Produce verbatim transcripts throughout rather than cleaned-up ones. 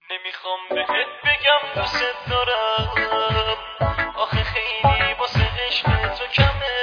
نمیخوام بهت بگم دوست دارم، آخه خیلی واسه عشق تو کمه.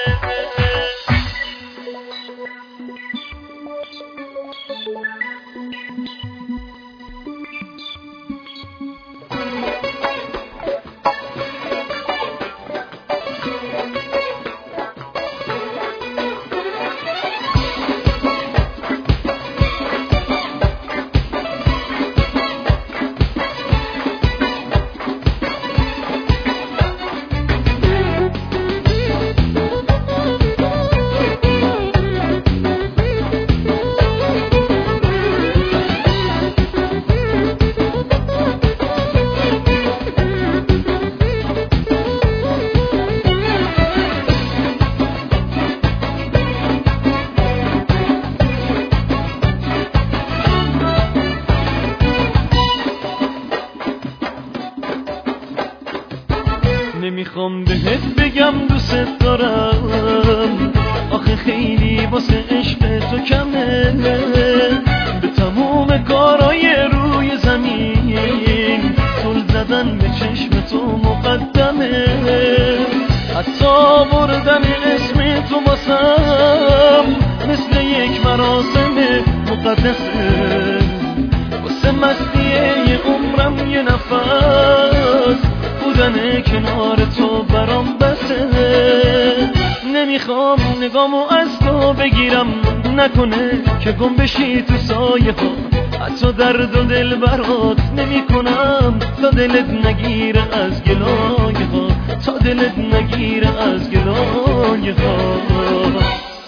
نمیخوام بهت بگم دوست دارم، آخه خیلی واسه عشق تو کمه. به تموم کارای روی زمین طول زدن به چشم تو مقدمه. حتی بردن اسم تو واسم مثل یک مراسم مقدسه. واسه مسیحه عمرم یه نفس بودن کنار تو برام بسه. نمیخوام نگامو از تو بگیرم، نکنه که گم بشی تو سایه ها. حتی درد و دل برات نمی کنم تا دلت نگیره از گلایه ها، تا دلت نگیره از گلایه ها.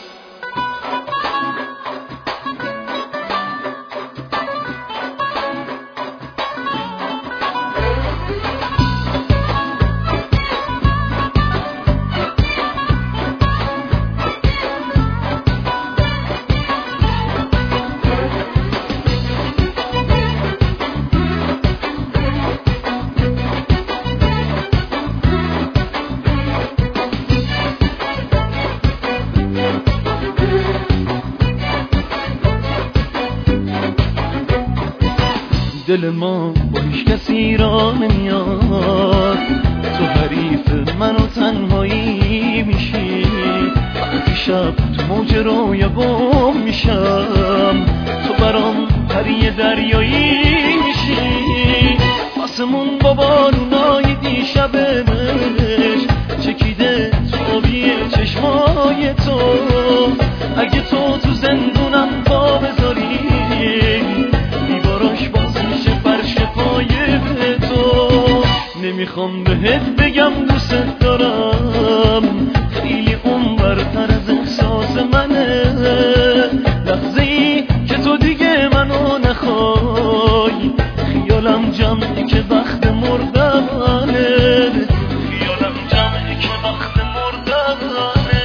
دل ما با هیچ کسی را نمیاد، تو حریف من و تنهایی میشی. وقتی شب تو موج رویا گم میشم، تو برام پری دریایی میشی. آسمون با بارونای دیشبش چکیده تو آبی چشمای تو. اگه تو تو زندونم پا بذاری، دیواراش باز میشه فرش پای تو. نمیخوام بهت بگم دوست دارم، خیلی اون برتر از احساس منه. لحظه ای که تو دیگه منو نخوای، خیالم جمعی که وقت مردنه. خیالم جمعی که وقت مردنه.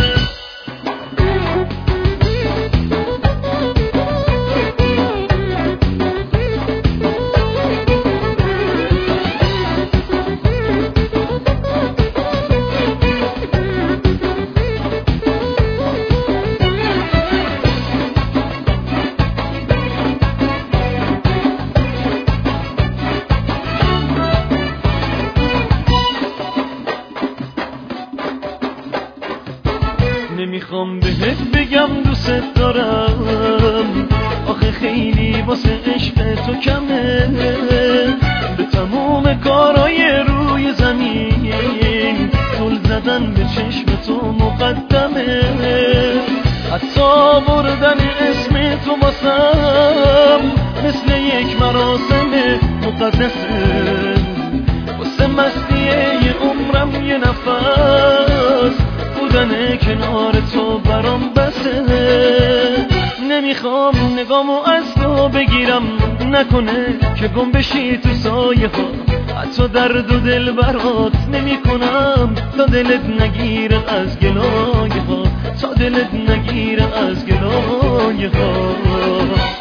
نمیخوام بهت بگم دوست دارم، آخه خیلی واسه عشق تو کمه. به تموم کارای روی زمین طول زدن به چشم تو مقدمه. حتی بردن اسم تو واسم مثل یک مراسم مقدسه. واسه مسیحه عمرم یه نفس بودن کنار تو برام بسه. نمیخوام نگامو از تو بگیرم، نکنه که گم بشی تو سایه ها. حتی درد و دل برات نمی کنم تا دلت نگیره از گلایه ها، تا دلت نگیره از گلایه ها.